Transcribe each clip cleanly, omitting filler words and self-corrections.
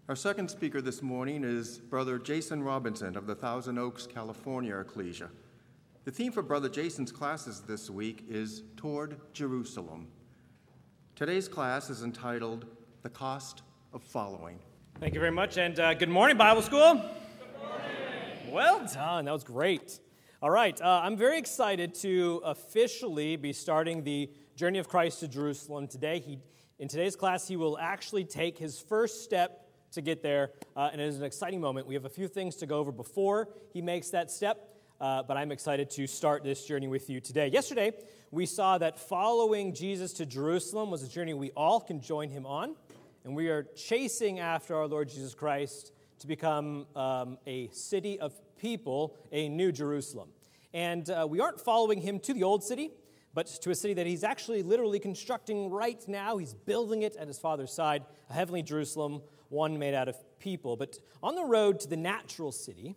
Our second speaker this morning is Brother Jason Robinson of the Thousand Oaks, California Ecclesia. The theme for Brother Jason's classes this week is Toward Jerusalem. Today's class is entitled The Cost of Following. Thank you very much, and good morning, Bible School. Good morning. Well done. That was great. All right, I'm very excited to officially be starting the journey of Christ to Jerusalem today. In today's class, he will actually take his first step to get there, and it is an exciting moment. We have a few things to go over before he makes that step, but I'm excited to start this journey with you today. Yesterday, we saw that following Jesus to Jerusalem was a journey we all can join him on, and we are chasing after our Lord Jesus Christ to become a city of people, a new Jerusalem. And we aren't following him to the old city, but to a city that he's actually literally constructing right now. He's building it at his Father's side, a heavenly Jerusalem, one made out of people. But on the road to the natural city,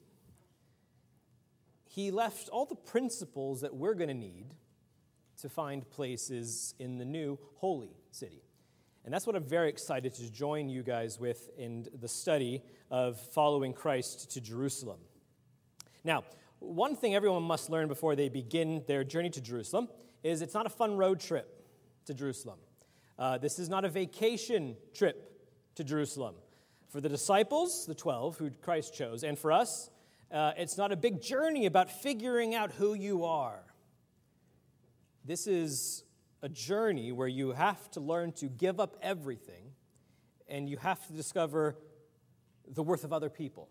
he left all the principles that we're going to need to find places in the new holy city. And that's what I'm very excited to join you guys with in the study of following Christ to Jerusalem. Now, one thing everyone must learn before they begin their journey to Jerusalem is it's not a fun road trip to Jerusalem. This is not a vacation trip to Jerusalem. For the disciples, the 12 who Christ chose, and for us, it's not a big journey about figuring out who you are. This is a journey where you have to learn to give up everything, and you have to discover the worth of other people.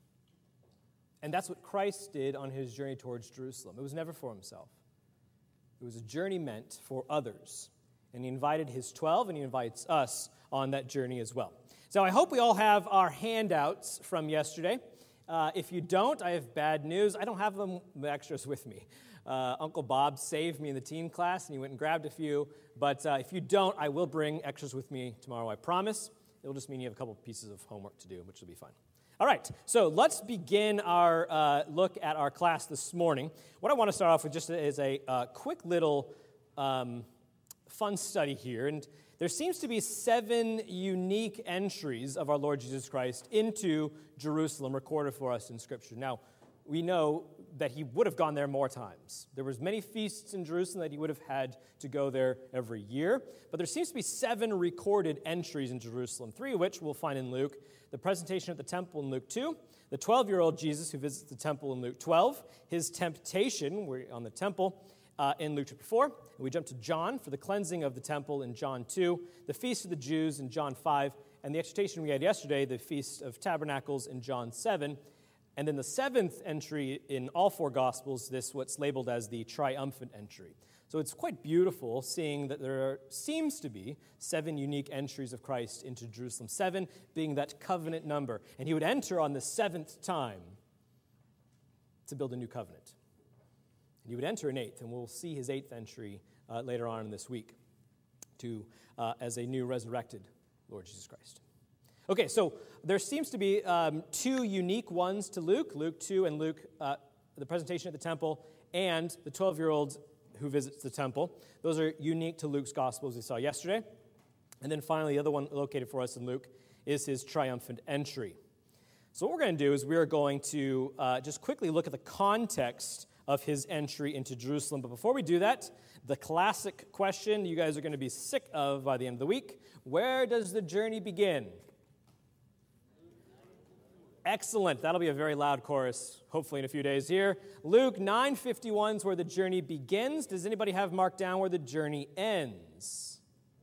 And that's what Christ did on his journey towards Jerusalem. It was never for himself. It was a journey meant for others. And he invited his 12, and he invites us on that journey as well. So I hope we all have our handouts from yesterday. If you don't, I have bad news. I don't have the extras with me. Uncle Bob saved me in the teen class, and he went and grabbed a few. But if you don't, I will bring extras with me tomorrow, I promise. It'll just mean you have a couple pieces of homework to do, which will be fun. All right, so let's begin our look at our class this morning. What I want to start off with just is a quick little fun study here. And there seems to be 7 unique entries of our Lord Jesus Christ into Jerusalem recorded for us in Scripture. Now, we know that he would have gone there more times. There was many feasts in Jerusalem that he would have had to go there every year. But there seems to be 7 recorded entries in Jerusalem, 3 of which we'll find in Luke. The presentation at the temple in Luke 2, the 12-year-old Jesus who visits the temple in Luke 12, his temptation on the temple in Luke chapter 4. And we jump to John for the cleansing of the temple in John 2, the Feast of the Jews in John 5, and the exhortation we had yesterday, the Feast of Tabernacles in John 7. And then the 7th entry in all 4 Gospels, what's labeled as the triumphant entry. So it's quite beautiful seeing that there seems to be 7 unique entries of Christ into Jerusalem, 7 being that covenant number. And he would enter on the 7th time to build a new covenant. And he would enter an 8th, and we'll see his 8th entry later on in this week as a new resurrected Lord Jesus Christ. Okay, so there seems to be 2 unique ones to Luke 2 and Luke, the presentation at the temple, and the 12-year-old who visits the temple. Those are unique to Luke's gospel, as we saw yesterday. And then finally, the other one located for us in Luke is his triumphant entry. So what we're going to do is we are going to just quickly look at the context of his entry into Jerusalem. But before we do that, the classic question you guys are going to be sick of by the end of the week: where does the journey begin? Excellent. That'll be a very loud chorus, hopefully in a few days here. Luke 9:51 is where the journey begins. Does anybody have marked down where the journey ends?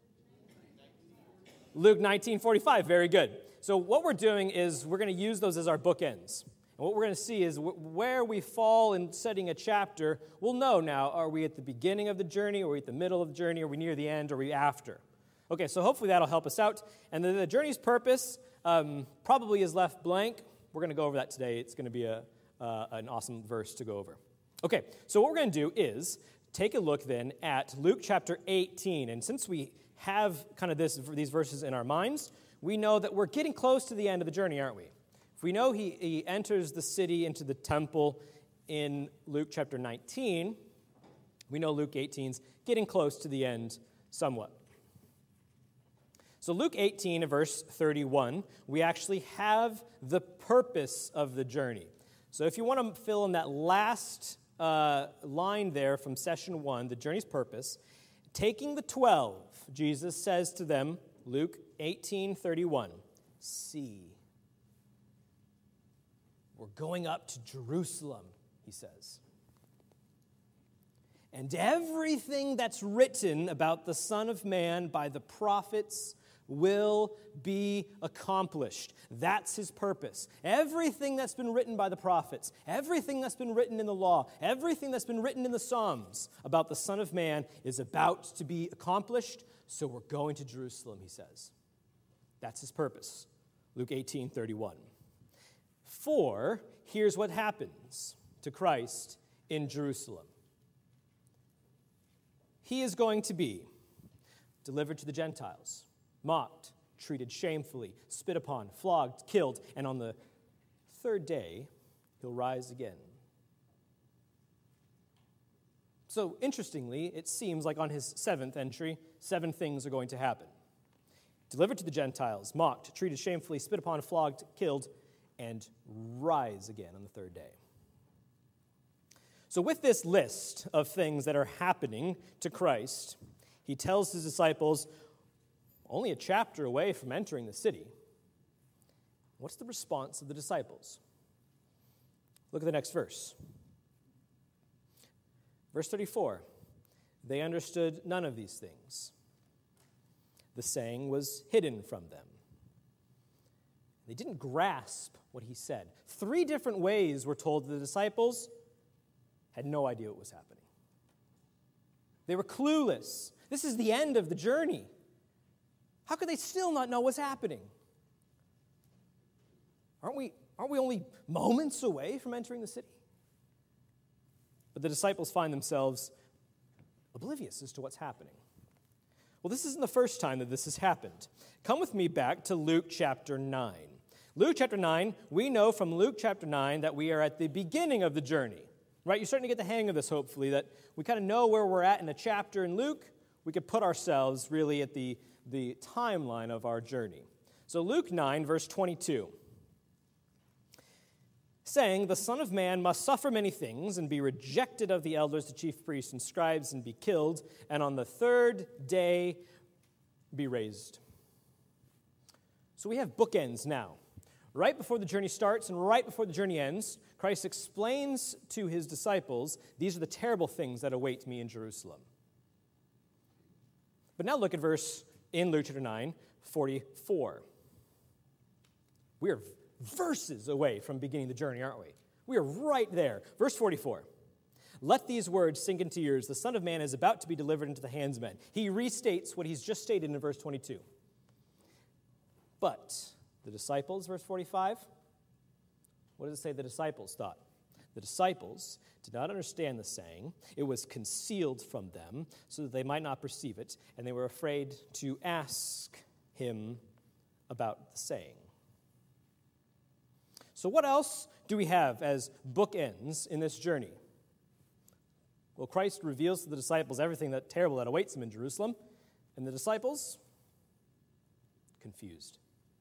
Luke 19:45. Very good. So what we're doing is we're going to use those as our bookends. And what we're going to see is where we fall in setting a chapter. We'll know now, are we at the beginning of the journey? Are we at the middle of the journey? Are we near the end? Are we after? Okay, so hopefully that'll help us out. And the journey's purpose probably is left blank. We're going to go over that today. It's going to be an awesome verse to go over. Okay, so what we're going to do is take a look then at Luke chapter 18. And since we have kind of these verses in our minds, we know that we're getting close to the end of the journey, aren't we? If we know he enters the city into the temple in Luke chapter 19, we know Luke 18's getting close to the end somewhat. So Luke 18, verse 31, we actually have the purpose of the journey. So if you want to fill in that last line there from session 1, the journey's purpose, taking the 12, Jesus says to them, Luke 18:31, see, we're going up to Jerusalem, he says. And everything that's written about the Son of Man by the prophets will be accomplished. That's his purpose. Everything that's been written by the prophets, everything that's been written in the law, everything that's been written in the Psalms about the Son of Man is about to be accomplished, so we're going to Jerusalem, he says. That's his purpose. Luke 18:31. For here's what happens to Christ in Jerusalem. He is going to be delivered to the Gentiles, mocked, treated shamefully, spit upon, flogged, killed, and on the third day, he'll rise again. So, interestingly, it seems like on his seventh entry, 7 things are going to happen. Delivered to the Gentiles, mocked, treated shamefully, spit upon, flogged, killed, and rise again on the third day. So with this list of things that are happening to Christ, he tells his disciples, only a chapter away from entering the city. What's the response of the disciples? Look at the next verse. Verse 34, they understood none of these things. The saying was hidden from them. They didn't grasp what he said. 3 different ways we're told the disciples had no idea what was happening. They were clueless. This is the end of the journey. How could they still not know what's happening? Aren't we only moments away from entering the city? But the disciples find themselves oblivious as to what's happening. Well, this isn't the first time that this has happened. Come with me back to Luke chapter 9. Luke chapter 9, we know from Luke chapter 9 that we are at the beginning of the journey. Right? You're starting to get the hang of this, hopefully, that we kind of know where we're at in a chapter in Luke. We could put ourselves really at the timeline of our journey. So Luke 9, verse 22. Saying, the Son of Man must suffer many things and be rejected of the elders, the chief priests, and scribes, and be killed, and on the third day be raised. So we have bookends now. Right before the journey starts and right before the journey ends, Christ explains to his disciples, these are the terrible things that await me in Jerusalem. But now look at verse in Luke chapter 9, 44. We are verses away from beginning the journey, aren't we? We are right there. Verse 44. Let these words sink into your ears. The Son of Man is about to be delivered into the hands of men. He restates what he's just stated in verse 22. But the disciples, verse 45, what does it say the disciples thought? The disciples did not understand the saying. It was concealed from them so that they might not perceive it, and they were afraid to ask him about the saying. So what else do we have as bookends in this journey? Well, Christ reveals to the disciples everything that terrible that awaits them in Jerusalem, and the disciples, confused.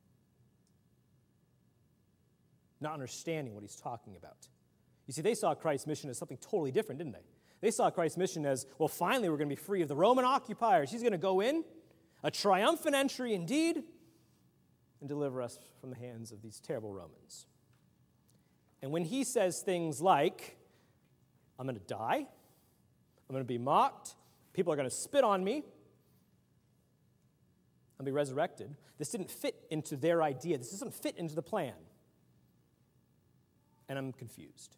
Not understanding what he's talking about. You see, they saw Christ's mission as something totally different, didn't they? They saw Christ's mission as, well, finally we're going to be free of the Roman occupiers. He's going to go in, a triumphant entry indeed, and deliver us from the hands of these terrible Romans. And when he says things like, I'm going to die, I'm going to be mocked, people are going to spit on me, I'll be resurrected, this didn't fit into their idea. This doesn't fit into the plan. And I'm confused.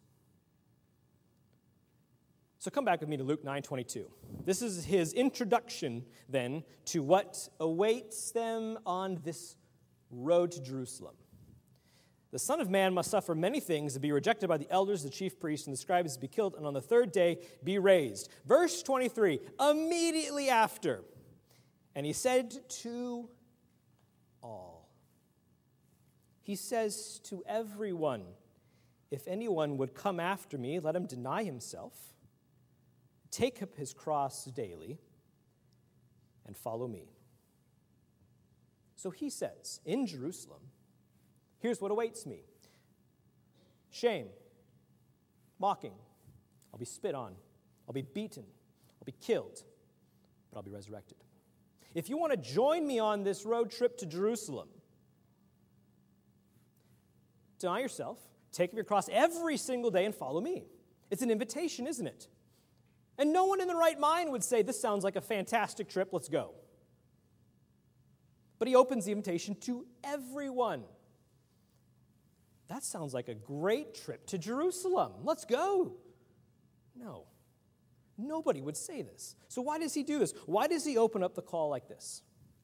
So come back with me to Luke 9:22. This is his introduction, then, to what awaits them on this road to Jerusalem. The Son of Man must suffer many things and be rejected by the elders, the chief priests, and the scribes, be killed, and on the third day be raised. Verse 23, immediately after, and he said to all. He says to everyone, if anyone would come after me, let him deny himself, take up his cross daily, and follow me. So he says, in Jerusalem, here's what awaits me. Shame, mocking, I'll be spit on, I'll be beaten, I'll be killed, but I'll be resurrected. If you want to join me on this road trip to Jerusalem, deny yourself, take up your cross every single day and follow me. It's an invitation, isn't it? And no one in their right mind would say, this sounds like a fantastic trip, let's go. But he opens the invitation to everyone. That sounds like a great trip to Jerusalem. Let's go. No. Nobody would say this. So why does he do this? Why does he open up the call like this?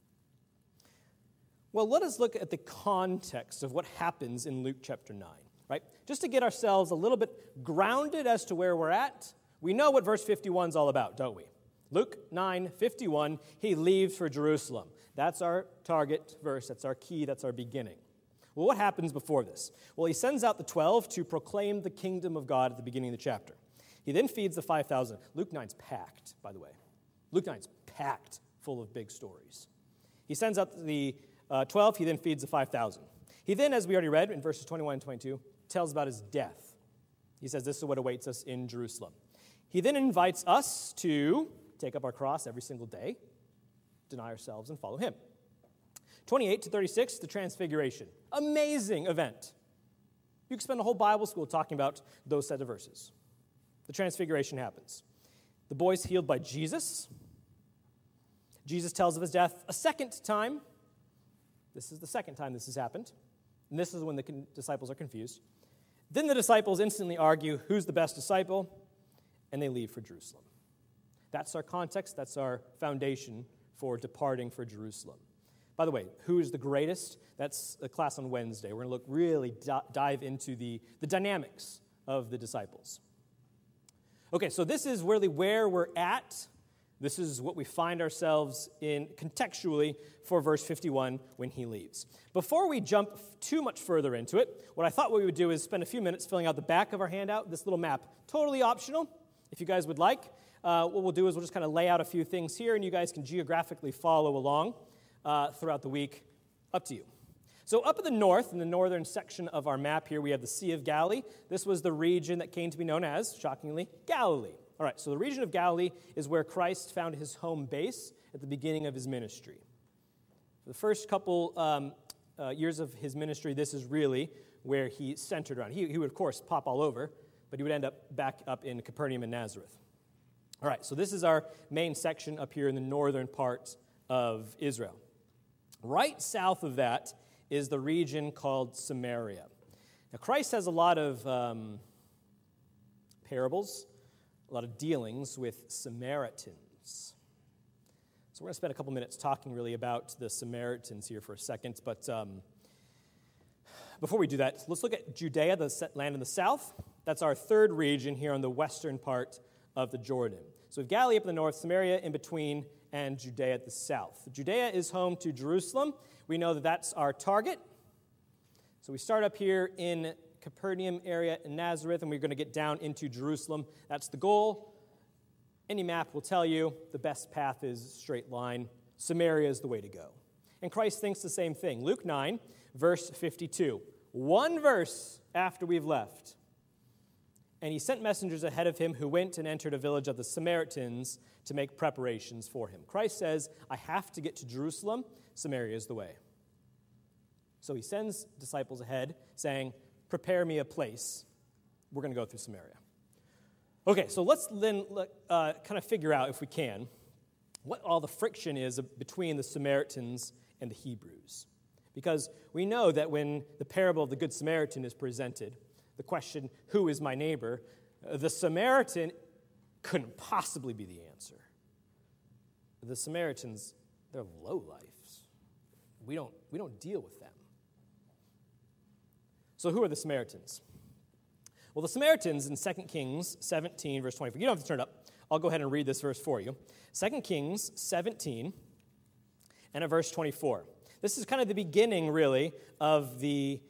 Well, let us look at the context of what happens in Luke chapter 9, right? Just to get ourselves a little bit grounded as to where we're at. We know what verse 51 is all about, don't we? Luke 9:51, he leaves for Jerusalem. That's our target verse. That's our key. That's our beginning. Well, what happens before this? Well, he sends out the 12 to proclaim the kingdom of God at the beginning of the chapter. He then feeds the 5,000. Luke 9's packed, by the way. Luke 9's packed full of big stories. He sends out the 12. He then feeds the 5,000. He then, as we already read in verses 21 and 22, tells about his death. He says this is what awaits us in Jerusalem. He then invites us to take up our cross every single day, deny ourselves, and follow him. 28 to 36, the Transfiguration. Amazing event. You could spend a whole Bible school talking about those set of verses. The Transfiguration happens. The boy's healed by Jesus. Jesus tells of his death a second time. This is the second time this has happened. And this is when the disciples are confused. Then the disciples instantly argue who's the best disciple, and they leave for Jerusalem. That's our context. That's our foundation for departing for Jerusalem. By the way, who is the greatest? That's a class on Wednesday. We're going to really dive into the dynamics of the disciples. Okay, so this is really where we're at. This is what we find ourselves in contextually for verse 51 when he leaves. Before we jump too much further into it, what I thought we would do is spend a few minutes filling out the back of our handout, this little map. Totally optional, if you guys would like. What we'll do is we'll just kind of lay out a few things here, and you guys can geographically follow along throughout the week. Up to you. So up in the north, in the northern section of our map here, we have the Sea of Galilee. This was the region that came to be known as, shockingly, Galilee. All right, so the region of Galilee is where Christ found his home base at the beginning of his ministry. For the first couple years of his ministry, this is really where he centered around. He would, of course, pop all over, but he would end up back up in Capernaum and Nazareth. All right, so this is our main section up here in the northern part of Israel. Right south of that is the region called Samaria. Now, Christ has a lot of parables, a lot of dealings with Samaritans. So we're going to spend a couple minutes talking really about the Samaritans here for a second. But before we do that, let's look at Judea, the land in the south. That's our third region here on the western part of the Jordan. So we have Galilee up in the north, Samaria in between, and Judea at the south. Judea is home to Jerusalem. We know that that's our target. So we start up here in Capernaum area in Nazareth, and we're going to get down into Jerusalem. That's the goal. Any map will tell you the best path is straight line. Samaria is the way to go. And Christ thinks the same thing. Luke 9, verse 52. One verse after we've left. And he sent messengers ahead of him who went and entered a village of the Samaritans to make preparations for him. Christ says, I have to get to Jerusalem. Samaria is the way. So he sends disciples ahead saying, prepare me a place. We're going to go through Samaria. Okay, so let's then kind of figure out, if we can, what all the friction is between the Samaritans and the Hebrews. Because we know that when the parable of the Good Samaritan is presented, the question, who is my neighbor, the Samaritan couldn't possibly be the answer. The Samaritans, they're lowlifes. We don't deal with them. So who are the Samaritans? Well, the Samaritans in 2 Kings 17, verse 24. You don't have to turn it up. I'll go ahead and read this verse for you. 2 Kings 17 and at verse 24. This is kind of the beginning, really, of the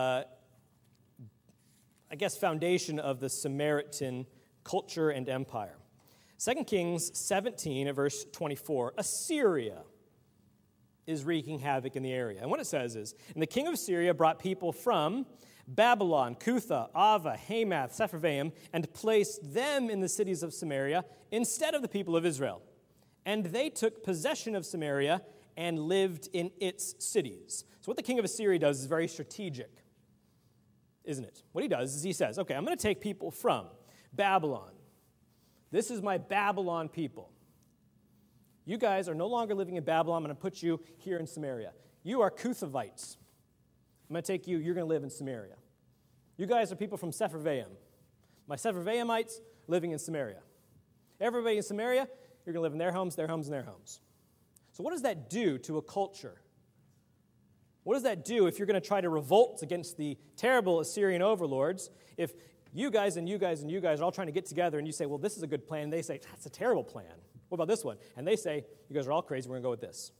foundation of the Samaritan culture and empire. 2 Kings 17, verse 24, Assyria is wreaking havoc in the area. And what it says is, and the king of Syria brought people from Babylon, Cutha, Ava, Hamath, Sepharvaim, and placed them in the cities of Samaria instead of the people of Israel. And they took possession of Samaria and lived in its cities. So what the king of Assyria does is very strategic, isn't it? What he does is he says, okay, I'm going to take people from Babylon. This is my Babylon people. You guys are no longer living in Babylon. I'm going to put you here in Samaria. You are Cuthavites. I'm going to take you. You're going to live in Samaria. You guys are people from Sepharvaim. My Sepharvaimites living in Samaria. Everybody in Samaria, you're going to live in their homes, their homes, and their homes. So what does that do to a culture? What does that do if you're going to try to revolt against the terrible Assyrian overlords? If you guys and you guys and you guys are all trying to get together and you say, well, this is a good plan, and they say, that's a terrible plan. What about this one? And they say, you guys are all crazy, we're going to go with this.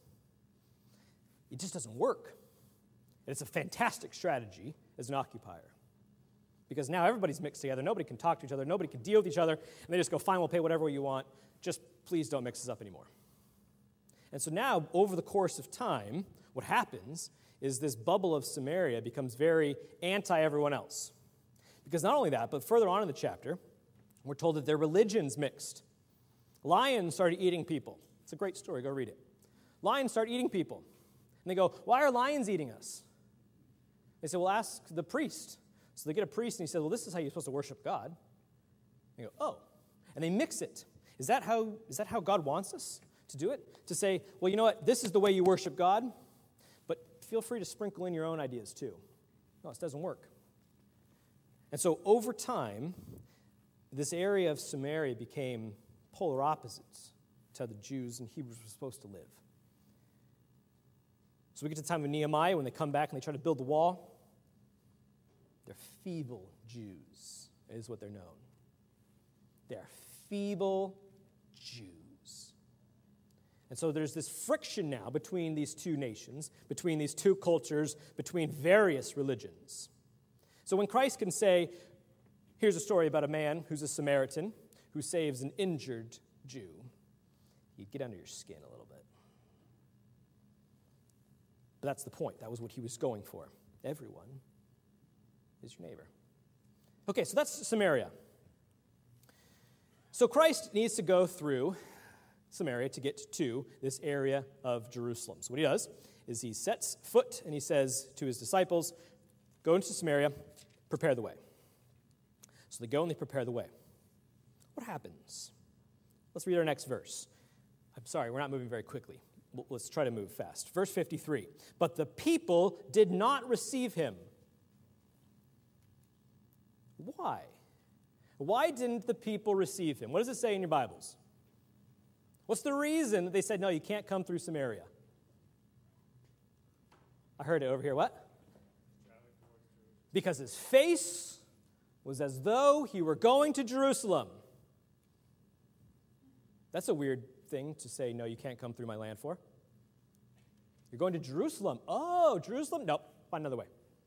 It just doesn't work. And it's a fantastic strategy as an occupier. Because now everybody's mixed together, nobody can talk to each other, nobody can deal with each other, and they just go, fine, we'll pay whatever you want, just please don't mix us up anymore. And so now, over the course of time, what happens is this bubble of Samaria becomes very anti-everyone else. Because not only that, but further on in the chapter, we're told that their religion's mixed. Lions started eating people. It's a great story. Go read it. Lions start eating people. And they go, why are lions eating us? They say, well, ask the priest. So they get a priest, and he says, well, this is how you're supposed to worship God. And they go, oh. And they mix it. Is that how God wants us to do it? To say, well, you know what? This is the way you worship God, but feel free to sprinkle in your own ideas too. No, it doesn't work. And so over time, this area of Samaria became polar opposites to how the Jews and Hebrews were supposed to live. So we get to the time of Nehemiah when they come back and they try to build the wall. They're feeble Jews, is what they're known. They're feeble Jews. And so there's this friction now between these two nations, between these two cultures, between various religions. So when Christ can say, here's a story about a man who's a Samaritan who saves an injured Jew, he'd get under your skin a little bit. But that's the point. That was what he was going for. Everyone is your neighbor. Okay, so that's Samaria. So Christ needs to go through Samaria to get to this area of Jerusalem. So what he does is he sets foot and he says to his disciples, go into Samaria, prepare the way. So they go and they prepare the way. What happens? Let's read our next verse. I'm sorry, we're not moving very quickly. Let's try to move fast. Verse 53. But the people did not receive him. Why? Why didn't the people receive him? What does it say in your Bibles? What's the reason that they said, no, you can't come through Samaria? I heard it over here. What? Because his face was as though he were going to Jerusalem. That's a weird thing to say, no, you can't come through my land for. You're going to Jerusalem. Oh, Jerusalem? Nope, find another way.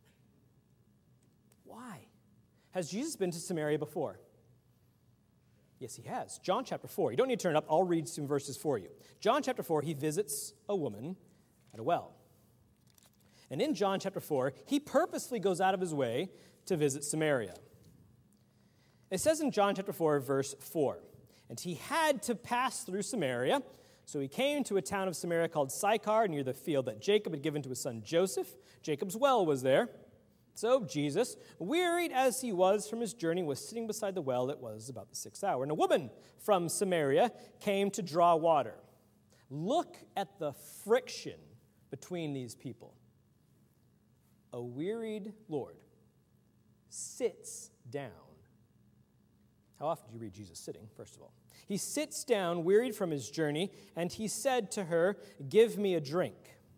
Why? Has Jesus been to Samaria before? Yes, he has. John chapter 4. You don't need to turn it up. I'll read some verses for you. John chapter 4, he visits a woman at a well. And in John chapter 4, he purposely goes out of his way to visit Samaria. It says in John chapter 4, verse 4, and he had to pass through Samaria, so he came to a town of Samaria called Sychar, near the field that Jacob had given to his son Joseph. Jacob's well was there. So Jesus, wearied as he was from his journey, was sitting beside the well. It was about the 6th hour. And a woman from Samaria came to draw water. Look at the friction between these people. A wearied Lord sits down. How often do you read Jesus sitting, first of all? He sits down, wearied from his journey, and he said to her, give me a drink.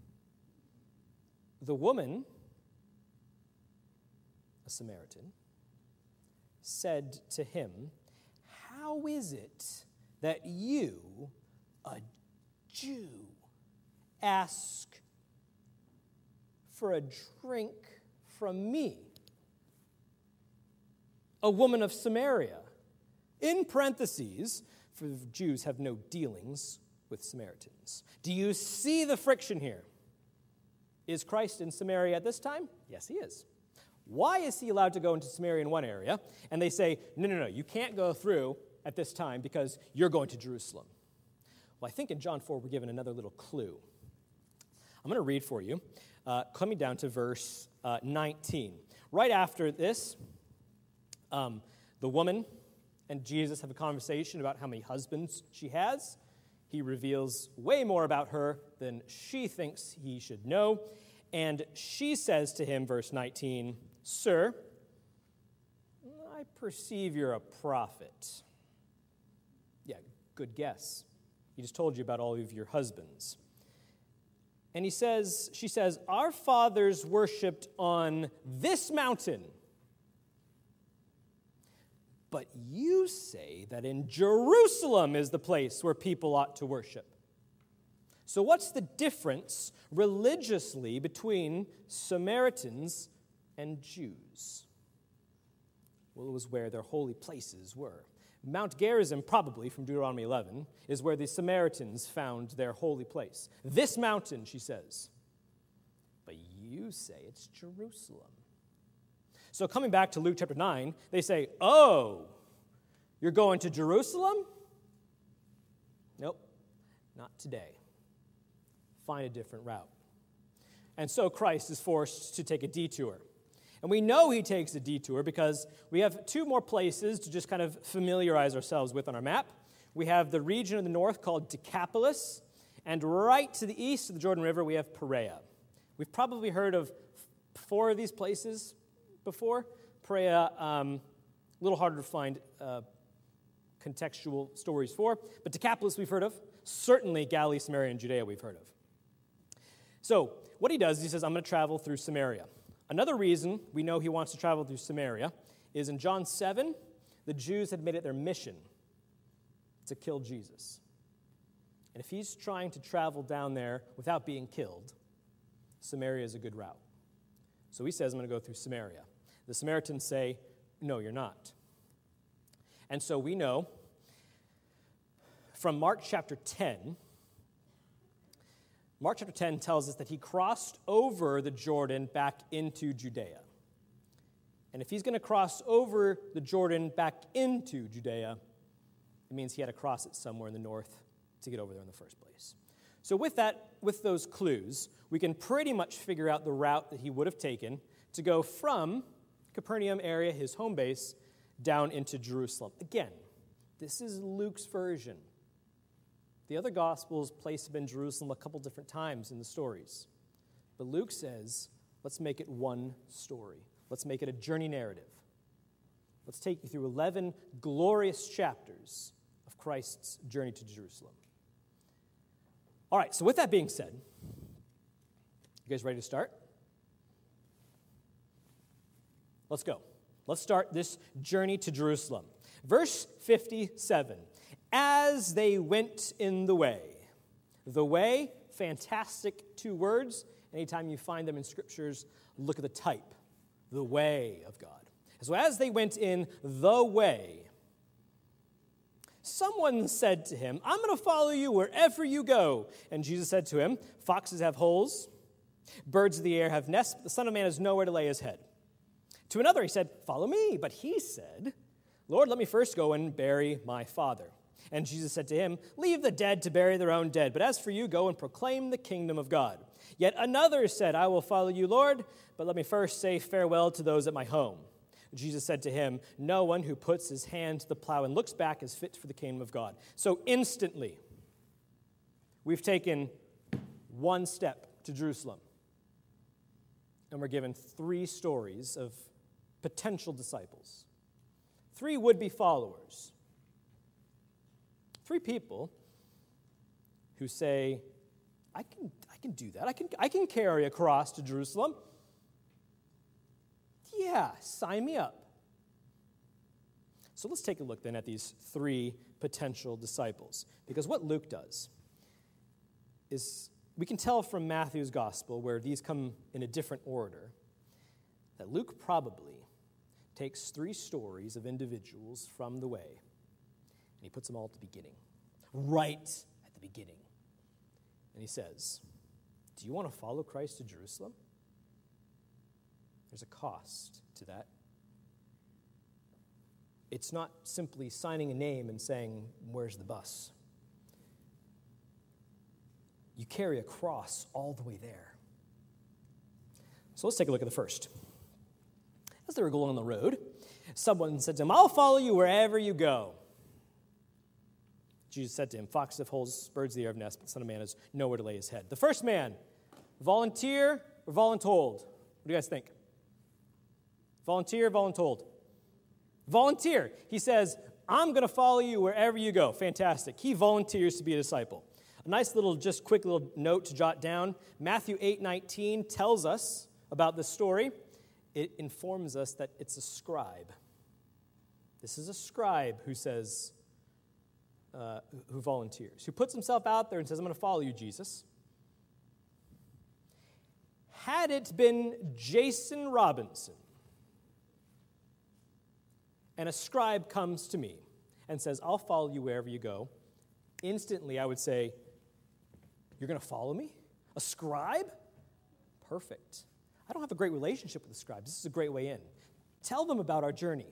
The woman, a Samaritan, said to him, how is it that you, a Jew, ask for a drink from me, a woman of Samaria? In parentheses, for the Jews have no dealings with Samaritans. Do you see the friction here? Is Christ in Samaria at this time? Yes, he is. Why is he allowed to go into Samaria in one area? And they say, no, you can't go through at this time because you're going to Jerusalem. Well, I think in John 4 we're given another little clue. I'm going to read for you, coming down to verse 19. Right after this, the woman and Jesus have a conversation about how many husbands she has. He reveals way more about her than she thinks he should know. And she says to him, verse 19, "Sir, I perceive you're a prophet." Yeah, good guess. He just told you about all of your husbands. And she says, "Our fathers worshipped on this mountain. But you say that in Jerusalem is the place where people ought to worship." So what's the difference religiously between Samaritans and Jews? Well, it was where their holy places were. Mount Gerizim, probably from Deuteronomy 11, is where the Samaritans found their holy place. This mountain, she says. But you say it's Jerusalem. So coming back to Luke chapter 9, they say, "Oh, you're going to Jerusalem?" Nope, not today. Find a different route. And so Christ is forced to take a detour. And we know he takes a detour because we have two more places to just kind of familiarize ourselves with on our map. We have the region of the north called Decapolis, and right to the east of the Jordan River, we have Perea. We've probably heard of 4 of these places before. Perea, a little harder to find contextual stories for, but Decapolis we've heard of. Certainly Galilee, Samaria, and Judea we've heard of. So what he does is he says, "I'm going to travel through Samaria." Another reason we know he wants to travel through Samaria is in John 7, the Jews had made it their mission to kill Jesus. And if he's trying to travel down there without being killed, Samaria is a good route. So he says, "I'm going to go through Samaria." The Samaritans say, "No, you're not." And so we know from Mark chapter 10, Mark chapter 10 tells us that he crossed over the Jordan back into Judea. And if he's going to cross over the Jordan back into Judea, it means he had to cross it somewhere in the north to get over there in the first place. So with those clues, we can pretty much figure out the route that he would have taken to go from Capernaum area, his home base, down into Jerusalem. Again, this is Luke's version. The other Gospels place him in Jerusalem a couple different times in the stories. But Luke says, let's make it one story. Let's make it a journey narrative. Let's take you through 11 glorious chapters of Christ's journey to Jerusalem. All right, so with that being said, you guys ready to start? Let's go. Let's start this journey to Jerusalem. Verse 57. As they went in the way, fantastic 2 words. Anytime you find them in scriptures, look at the type, the way of God. So as they went in the way, someone said to him, "I'm going to follow you wherever you go." And Jesus said to him, "Foxes have holes, birds of the air have nests, but the Son of Man has nowhere to lay his head." To another he said, "Follow me." But he said, "Lord, let me first go and bury my father." And Jesus said to him, "Leave the dead to bury their own dead, but as for you, go and proclaim the kingdom of God." Yet another said, "I will follow you, Lord, but let me first say farewell to those at my home." Jesus said to him, "No one who puts his hand to the plow and looks back is fit for the kingdom of God." So instantly, we've taken one step to Jerusalem. And we're given 3 stories of potential disciples. 3 would-be followers. 3 people who say, I can do that. I can carry a cross to Jerusalem. Yeah, sign me up. So let's take a look then at these 3 potential disciples. Because what Luke does is, we can tell from Matthew's gospel, where these come in a different order, that Luke probably takes 3 stories of individuals from the way, and he puts them all at the beginning, right at the beginning. And he says, do you want to follow Christ to Jerusalem? There's a cost to that. It's not simply signing a name and saying, where's the bus? You carry a cross all the way there. So let's take a look at the first. As they were going on the road, someone said to him, I'll follow you wherever you go. Jesus said to him, foxes have holes, birds of the air have nests, but the Son of Man has nowhere to lay his head. The first man, volunteer or voluntold? What do you guys think? Volunteer, voluntold? Volunteer. He says, I'm going to follow you wherever you go. Fantastic. He volunteers to be a disciple. A nice little, just quick little note to jot down. Matthew 8:19 tells us about this story. It informs us that it's a scribe. This is a scribe who says, who volunteers, who puts himself out there and says, I'm going to follow you, Jesus. Had it been Jason Robinson, and a scribe comes to me and says, I'll follow you wherever you go, instantly I would say, you're going to follow me? A scribe? Perfect. I don't have a great relationship with the scribes. This is a great way in. Tell them about our journey.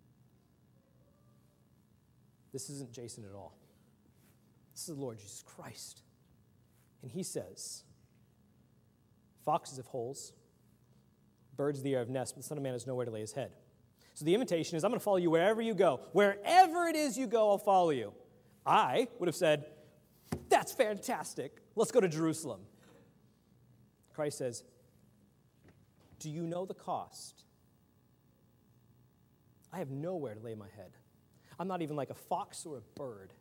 This isn't Jason at all. This is the Lord Jesus Christ. And he says, foxes have holes, birds of the air have nests, but the Son of Man has nowhere to lay his head. So the invitation is, I'm going to follow you wherever you go. Wherever it is you go, I'll follow you. I would have said, that's fantastic. Let's go to Jerusalem. Christ says, do you know the cost? I have nowhere to lay my head. I'm not even like a fox or a bird.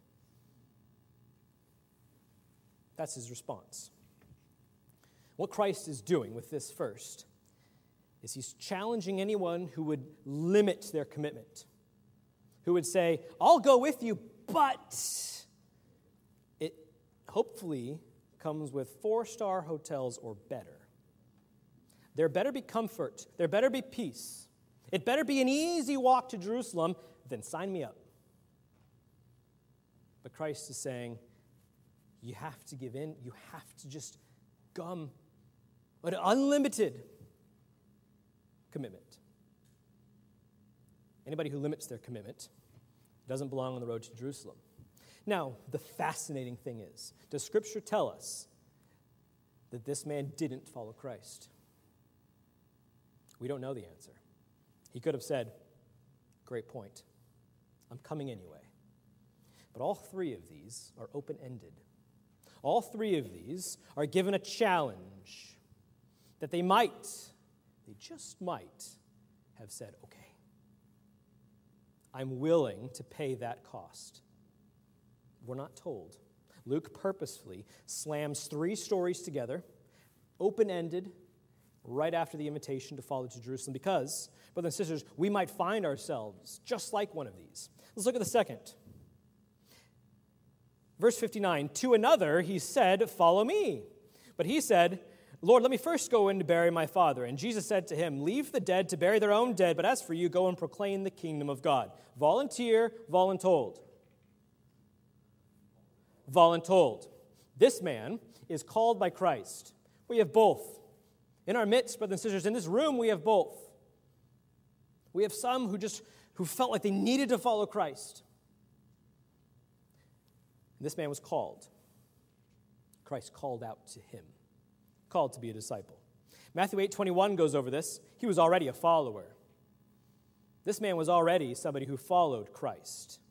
That's his response. What Christ is doing with this first is he's challenging anyone who would limit their commitment, who would say, I'll go with you, but it hopefully comes with 4-star hotels or better. There better be comfort. There better be peace. It better be an easy walk to Jerusalem. Then sign me up. But Christ is saying, you have to give in. You have to just come. An unlimited commitment. Anybody who limits their commitment doesn't belong on the road to Jerusalem. Now, the fascinating thing is, does Scripture tell us that this man didn't follow Christ? We don't know the answer. He could have said, great point. I'm coming anyway. But all three of these are open-ended. All three of these are given a challenge that they just might have said, okay, I'm willing to pay that cost. We're not told. Luke purposefully slams 3 stories together, open-ended, right after the invitation to follow to Jerusalem, because, brothers and sisters, we might find ourselves just like one of these. Let's look at the second. Verse 59, to another he said, follow me. But he said, Lord, let me first go in to bury my father. And Jesus said to him, leave the dead to bury their own dead, but as for you, go and proclaim the kingdom of God. Volunteer, voluntold. Voluntold. This man is called by Christ. We have both. In our midst, brothers and sisters, in this room, we have both. We have some who felt like they needed to follow Christ. This man was called. Christ called out to him, called to be a disciple. Matthew 8:21 goes over this. He was already a follower. This man was already somebody who followed Christ.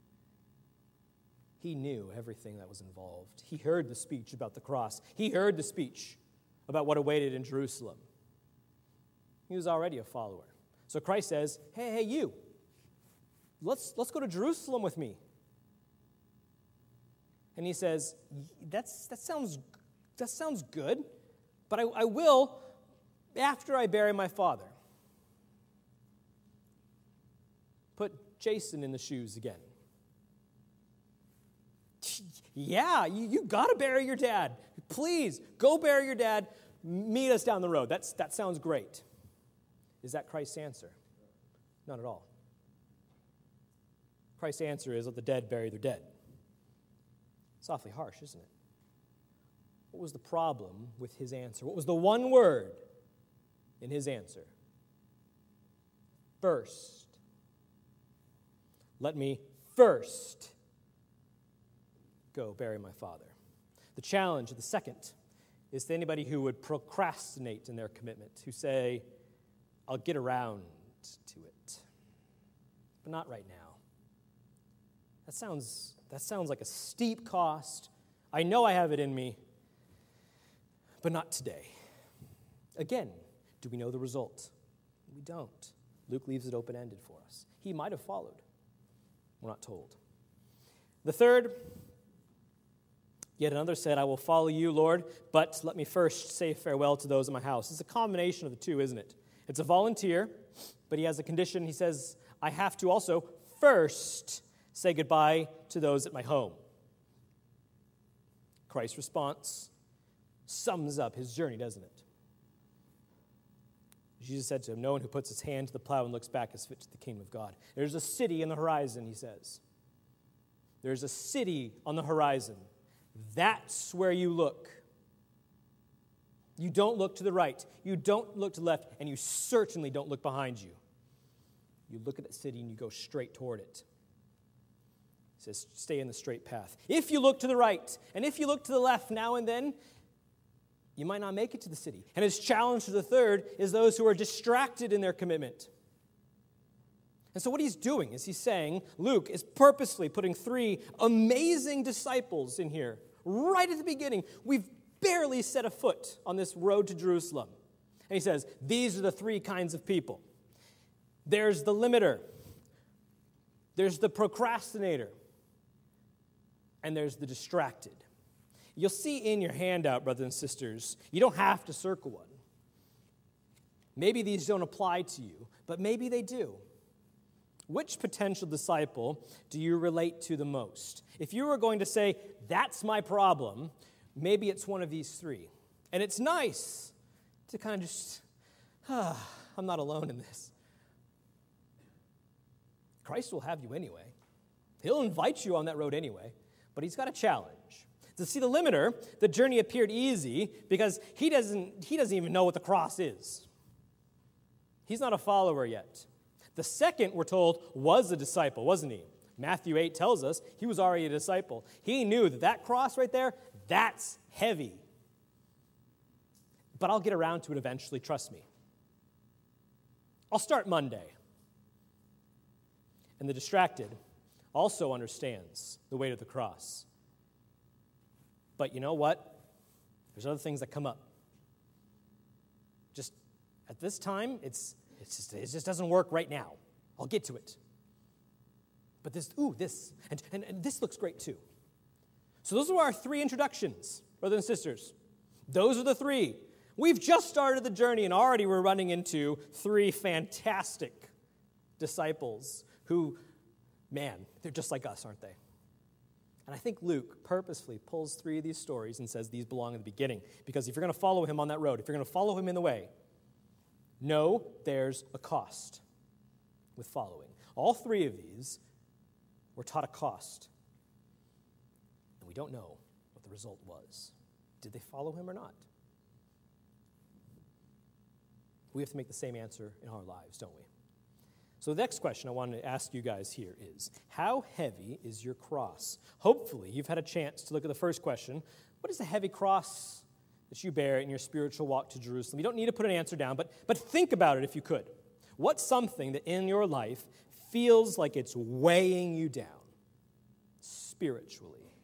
He knew everything that was involved. He heard the speech about the cross. He heard the speech about what awaited in Jerusalem. He was already a follower. So Christ says, hey, you, let's go to Jerusalem with me. And he says, that sounds good, but I will after I bury my father. Put Jason in the shoes again. Yeah, you got to bury your dad. Please, go bury your dad. Meet us down the road. That sounds great. Is that Christ's answer? Not at all. Christ's answer is, let the dead bury their dead. It's awfully harsh, isn't it? what was the problem with his answer? What was the one word in his answer? First. Let me first go bury my father. The challenge of the second is to anybody who would procrastinate in their commitment, who say, I'll get around to it, but not right now. That sounds like a steep cost. I know I have it in me, but not today. Again, do we know the result? We don't. Luke leaves it open-ended for us. He might have followed. We're not told. The third, yet another said, I will follow you, Lord, but let me first say farewell to those in my house. It's a combination of the two, isn't it? It's a volunteer, but he has a condition. He says, I have to also first say goodbye to those at my home. Christ's response sums up his journey, doesn't it? Jesus said to him, no one who puts his hand to the plow and looks back is fit to the kingdom of God. There's a city in the horizon, he says. There's a city on the horizon. That's where you look. You don't look to the right. You don't look to the left. And you certainly don't look behind you. You look at that city and you go straight toward it. He says, stay in the straight path. If you look to the right and if you look to the left now and then, you might not make it to the city. And his challenge to the third is those who are distracted in their commitment. And so what he's doing is he's saying, Luke is purposely putting three amazing disciples in here. Right at the beginning, we've barely set a foot on this road to Jerusalem. And he says, these are the three kinds of people. There's the limiter. There's the procrastinator. And there's the distracted. You'll see in your handout, brothers and sisters, you don't have to circle one. Maybe these don't apply to you, but maybe they do. Which potential disciple do you relate to the most? If you were going to say, that's my problem, maybe it's one of these three. And it's nice to kind of just, I'm not alone in this. Christ will have you anyway. He'll invite you on that road anyway, but he's got a challenge. To see the limiter, the journey appeared easy because he doesn't even know what the cross is. He's not a follower yet. The second, we're told, was a disciple, wasn't he? Matthew 8 tells us he was already a disciple. He knew that cross right there, that's heavy. But I'll get around to it eventually, trust me. I'll start Monday. And the distracted also understands the weight of the cross. But you know what? There's other things that come up. Just at this time, it just doesn't work right now. I'll get to it. But this, and this looks great too. So those are our three introductions, brothers and sisters. Those are the three. We've just started the journey and already we're running into three fantastic disciples who, man, they're just like us, aren't they? And I think Luke purposefully pulls three of these stories and says these belong in the beginning. Because if you're going to follow him on that road, if you're going to follow him in the way, know there's a cost with following. All three of these were taught a cost. And we don't know what the result was. Did they follow him or not? We have to make the same answer in our lives, don't we? So the next question I want to ask you guys here is, how heavy is your cross? Hopefully, you've had a chance to look at the first question. What is the heavy cross that you bear in your spiritual walk to Jerusalem? You don't need to put an answer down, but think about it if you could. What's something that in your life feels like it's weighing you down spiritually?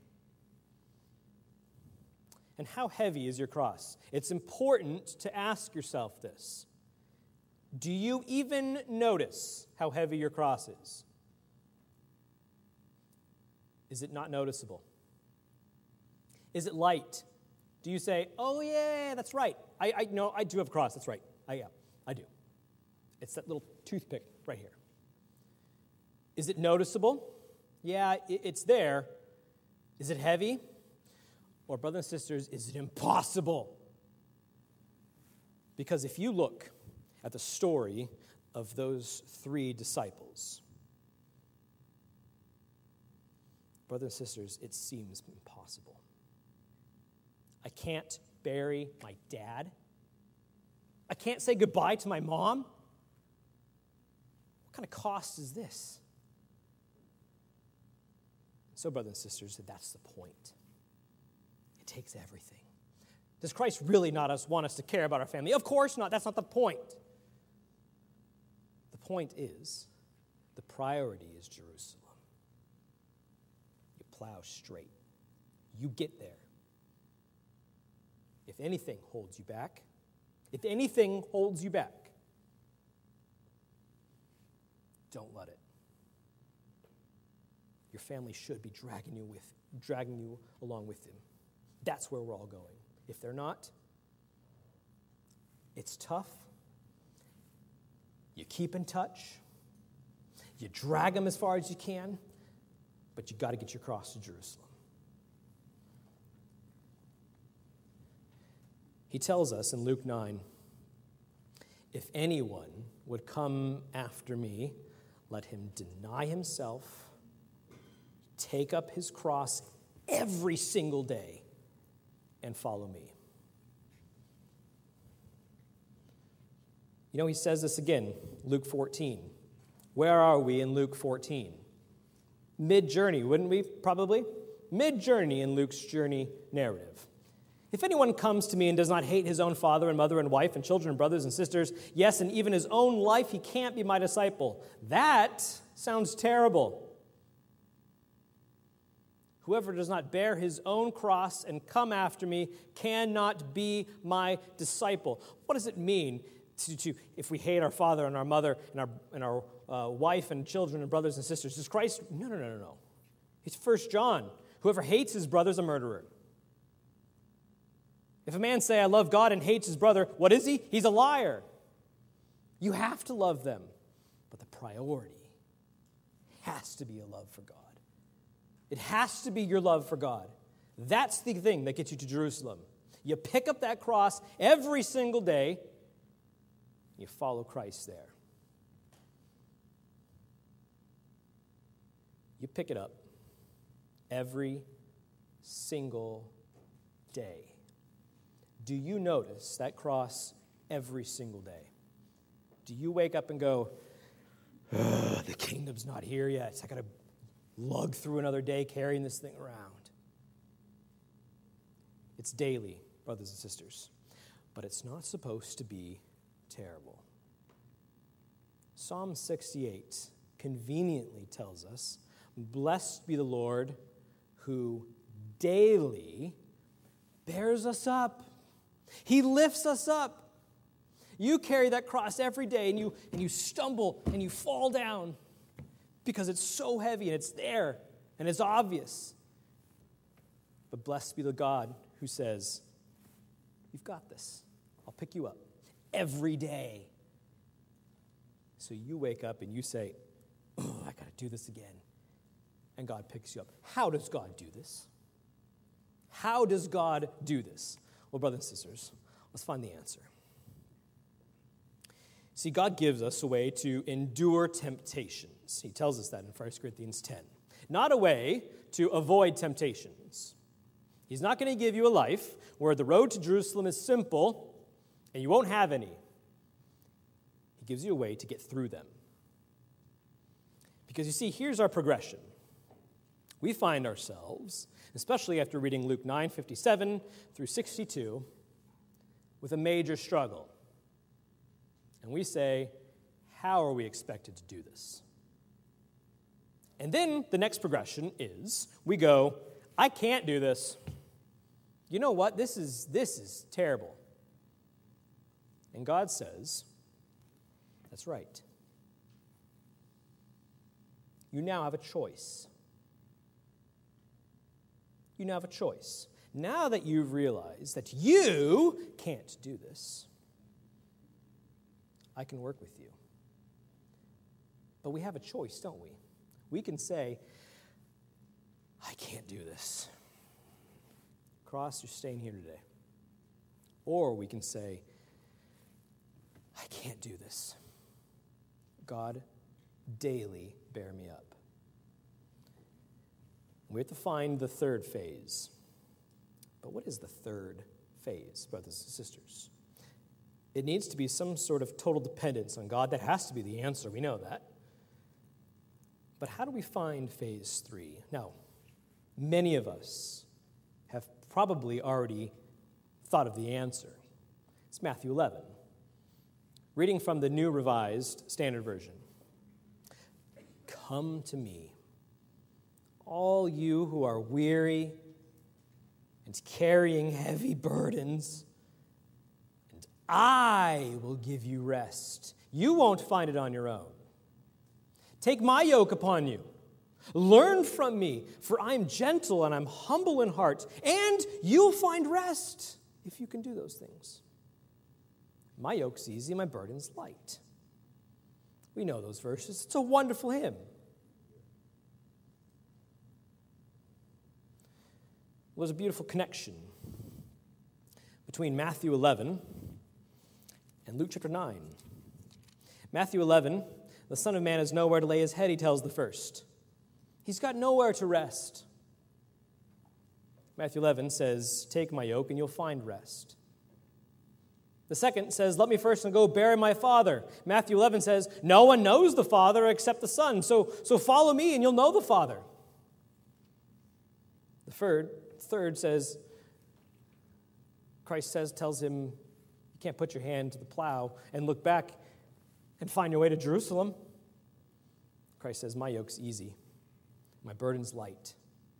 And how heavy is your cross? It's important to ask yourself this. Do you even notice how heavy your cross is? Is it not noticeable? Is it light? Do you say, oh yeah, that's right. I do have a cross, that's right. I do. It's that little toothpick right here. Is it noticeable? Yeah, it's there. Is it heavy? Or brothers and sisters, is it impossible? Because if you look at the story of those three disciples, brothers and sisters, it seems impossible. I can't bury my dad. I can't say goodbye to my mom. What kind of cost is this? So, brothers and sisters, that's the point. It takes everything. Does Christ really not want us to care about our family? Of course not. That's not the point. The point is, the priority is Jerusalem. You plow straight. You get there. If anything holds you back, don't let it. Your family should be dragging you along with them. That's where we're all going. If they're not, it's tough. You keep in touch. You drag them as far as you can, but you got to get your cross to Jerusalem. He tells us in Luke 9, if anyone would come after me, let him deny himself, take up his cross every single day, and follow me. You know, he says this again, Luke 14. Where are we in Luke 14? Mid-journey, wouldn't we, probably? Mid-journey in Luke's journey narrative. If anyone comes to me and does not hate his own father and mother and wife and children and brothers and sisters, yes, and even his own life, he can't be my disciple. That sounds terrible. Whoever does not bear his own cross and come after me cannot be my disciple. What does it mean to if we hate our father and our mother and our wife and children and brothers and sisters? Does Christ? No. It's 1 John. Whoever hates his brother is a murderer. If a man say, I love God and hates his brother, what is he? He's a liar. You have to love them. But the priority has to be a love for God. It has to be your love for God. That's the thing that gets you to Jerusalem. You pick up that cross every single day. You follow Christ there. You pick it up every single day. Do you notice that cross every single day? Do you wake up and go, the kingdom's not here yet. I got to lug through another day carrying this thing around. It's daily, brothers and sisters. But it's not supposed to be terrible. Psalm 68 conveniently tells us, blessed be the Lord who daily bears us up. He lifts us up. You carry that cross every day and you stumble and you fall down because it's so heavy and it's there and it's obvious. But blessed be the God who says, you've got this. I'll pick you up every day. So you wake up and you say, oh, I got to do this again. And God picks you up. How does God do this? How does God do this? Well, brothers and sisters, let's find the answer. See, God gives us a way to endure temptations. He tells us that in 1 Corinthians 10. Not a way to avoid temptations. He's not going to give you a life where the road to Jerusalem is simple and you won't have any. He gives you a way to get through them. Because you see, here's our progression. We find ourselves, especially after reading Luke 9:57 through 62, with a major struggle. And we say, how are we expected to do this? And then the next progression is, we go, I can't do this. You know what? This is terrible. And God says, that's right. You now have a choice. You now have a choice. Now that you've realized that you can't do this, I can work with you. But we have a choice, don't we? We can say, I can't do this. Cross, you're staying here today. Or we can say, I can't do this. God, daily bear me up. We have to find the third phase. But what is the third phase, brothers and sisters? It needs to be some sort of total dependence on God. That has to be the answer. We know that. But how do we find phase 3? Now, many of us have probably already thought of the answer. It's Matthew 11. Reading from the New Revised Standard Version. Come to me, all you who are weary and carrying heavy burdens, and I will give you rest. You won't find it on your own. Take my yoke upon you. Learn from me, for I am gentle and I'm humble in heart, and you'll find rest if you can do those things. My yoke's easy, my burden's light. We know those verses. It's a wonderful hymn. Well, there's a beautiful connection between Matthew 11 and Luke chapter 9. Matthew 11, the Son of Man has nowhere to lay his head, he tells the first. He's got nowhere to rest. Matthew 11 says, take my yoke and you'll find rest. The second says, let me first go bury my Father. Matthew 11 says, no one knows the Father except the Son, so follow me and you'll know the Father. The third says, Christ tells him, you can't put your hand to the plow and look back and find your way to Jerusalem. Christ says, my yoke's easy, my burden's light.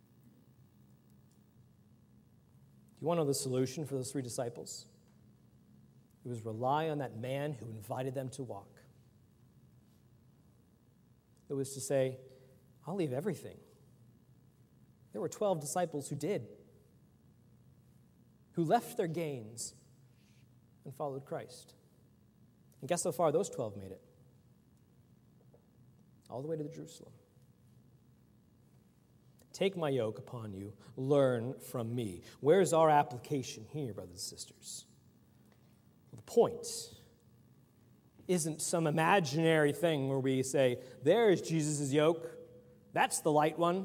Do you want to know the solution for those 3 disciples? It was rely on that man who invited them to walk. It was to say, I'll leave everything. There were 12 disciples who did, who left their gains and followed Christ. And guess how far those 12 made it? All the way to Jerusalem. Take my yoke upon you, learn from me. Where's our application here, brothers and sisters? Well, the point isn't some imaginary thing where we say, there's Jesus' yoke, that's the light one.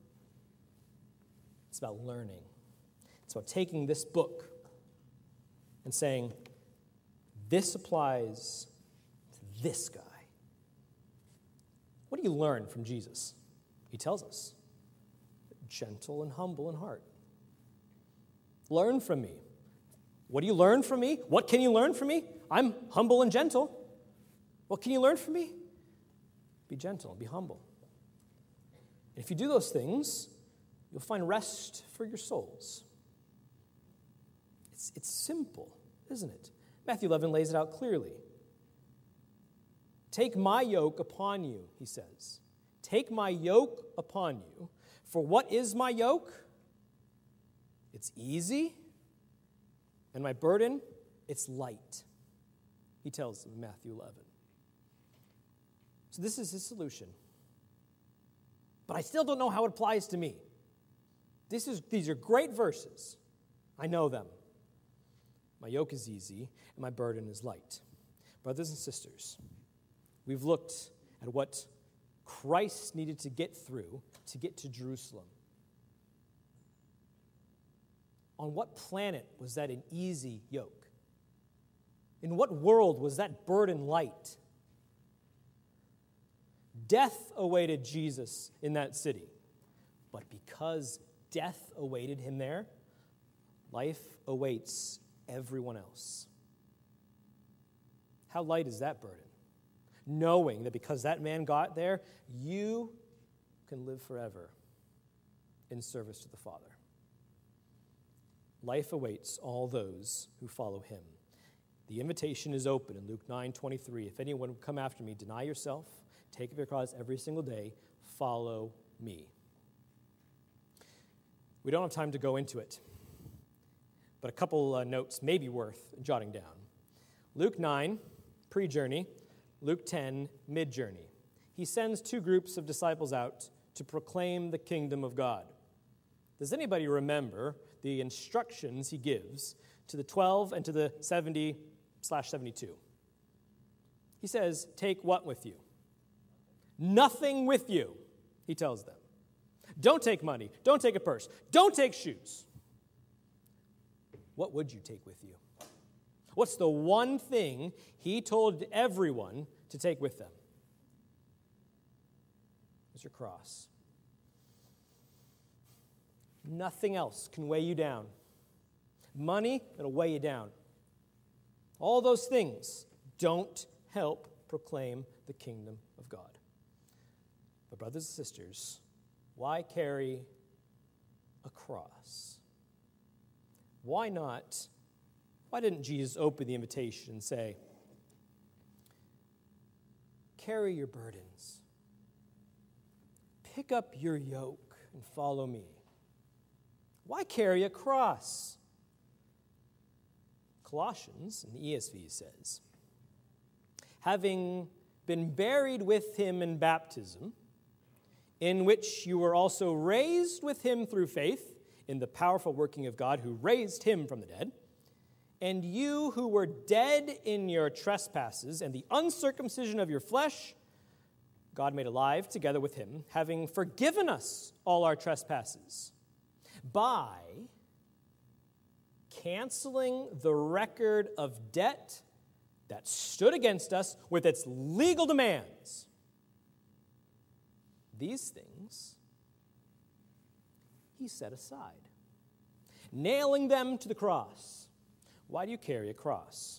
It's about learning. It's about taking this book and saying, this applies to this guy. What do you learn from Jesus? He tells us, gentle and humble in heart. Learn from me. What do you learn from me? What can you learn from me? I'm humble and gentle. What can you learn from me? Be gentle and be humble. And if you do those things, you'll find rest for your souls. It's simple, isn't it? Matthew 11 lays it out clearly. Take my yoke upon you, he says. Take my yoke upon you. For what is my yoke? It's easy. And my burden, it's light. He tells them in Matthew 11. So this is his solution. But I still don't know how it applies to me. These are great verses. I know them. My yoke is easy, and my burden is light. Brothers and sisters, we've looked at what Christ needed to get through to get to Jerusalem. On what planet was that an easy yoke? In what world was that burden light? Death awaited Jesus in that city. But because death awaited him there, life awaits everyone else. How light is that burden? Knowing that because that man got there, you can live forever in service to the Father. Life awaits all those who follow him. The invitation is open in Luke 9:23. If anyone would come after me, deny yourself, take up your cross every single day, follow me. We don't have time to go into it, but a couple notes may be worth jotting down. Luke 9, pre-journey. Luke 10, mid-journey. He sends 2 groups of disciples out to proclaim the kingdom of God. Does anybody remember the instructions he gives to the 12 and to the 70/72? He says, take what with you? Nothing with you, he tells them. Don't take money. Don't take a purse. Don't take shoes. what would you take with you? What's the one thing he told everyone to take with them? It's your cross. Nothing else can weigh you down. Money, it'll weigh you down. All those things don't help proclaim the kingdom of God. But brothers and sisters, why carry a cross? Why didn't Jesus open the invitation and say, carry your burdens, pick up your yoke and follow me? Why carry a cross? Colossians, in the ESV, says, having been buried with him in baptism, in which you were also raised with him through faith in the powerful working of God who raised him from the dead, and you who were dead in your trespasses and the uncircumcision of your flesh, God made alive together with him, having forgiven us all our trespasses, by canceling the record of debt that stood against us with its legal demands. These things he set aside, nailing them to the cross. Why do you carry a cross?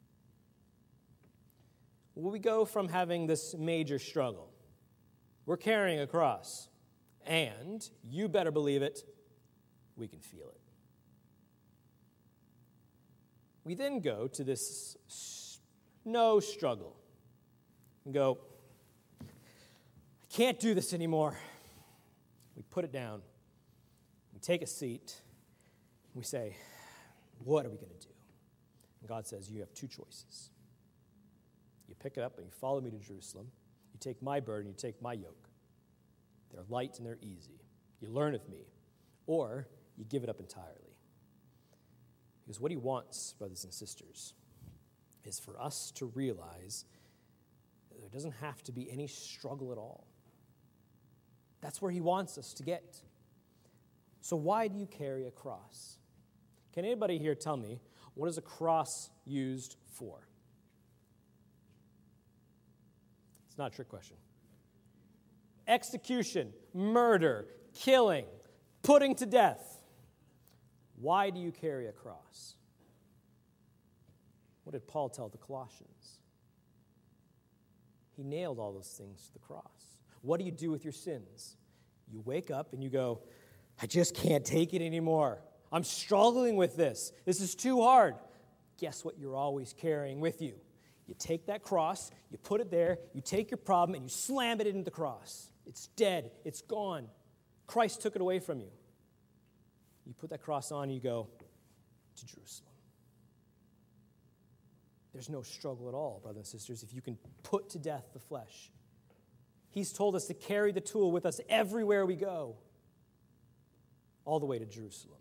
Well, we go from having this major struggle. We're carrying a cross, and you better believe it, we can feel it. We then go to this no struggle and go, I can't do this anymore. We put it down. We take a seat. We say, what are we going to do? And God says, you have two choices. You pick it up and you follow me to Jerusalem. You take my burden, you take my yoke. They're light and they're easy. You learn of me. Or you give it up entirely. Because what he wants, brothers and sisters, is for us to realize that there doesn't have to be any struggle at all. That's where he wants us to get. So why do you carry a cross? Can anybody here tell me, what is a cross used for? It's not a trick question. Execution, murder, killing, putting to death. Why do you carry a cross? What did Paul tell the Colossians? He nailed all those things to the cross. What do you do with your sins? You wake up and you go, I just can't take it anymore. I'm struggling with this. This is too hard. Guess what you're always carrying with you? You take that cross, you put it there, you take your problem, and you slam it into the cross. It's dead. It's gone. Christ took it away from you. You put that cross on and you go to Jerusalem. There's no struggle at all, brothers and sisters, if you can put to death the flesh. He's told us to carry the tool with us everywhere we go, all the way to Jerusalem.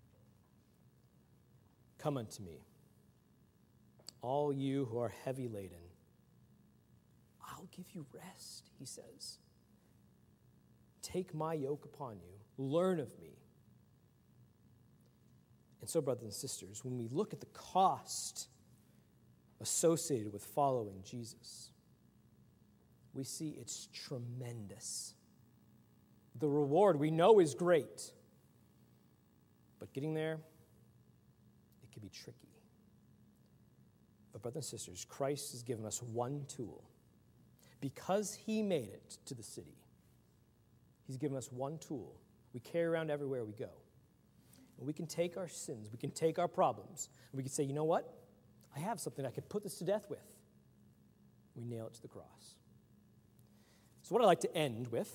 Come unto me, all you who are heavy laden. I'll give you rest, he says. Take my yoke upon you. Learn of me. And so, brothers and sisters, when we look at the cost associated with following Jesus, we see it's tremendous. The reward we know is great, but getting there, it can be tricky. But brothers and sisters, Christ has given us one tool. Because he made it to the city, he's given us one tool we carry around everywhere we go. And we can take our sins, we can take our problems, and we can say, you know what? I have something I could put this to death with. We nail it to the cross. So what I'd like to end with,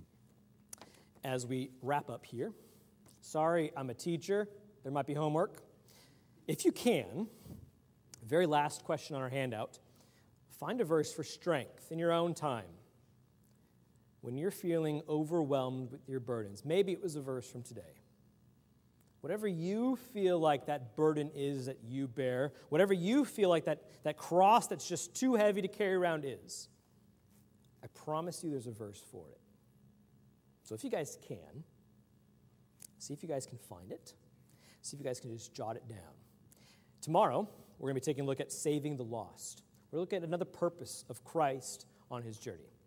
as we wrap up here, sorry, I'm a teacher. There might be homework. If you can, very last question on our handout, find a verse for strength in your own time. When you're feeling overwhelmed with your burdens, maybe it was a verse from today. Whatever you feel like that burden is that you bear, whatever you feel like that cross that's just too heavy to carry around is, I promise you there's a verse for it. So if you guys can, see if you guys can find it. See if you guys can just jot it down. Tomorrow, we're going to be taking a look at saving the lost. We're looking at another purpose of Christ on his journey.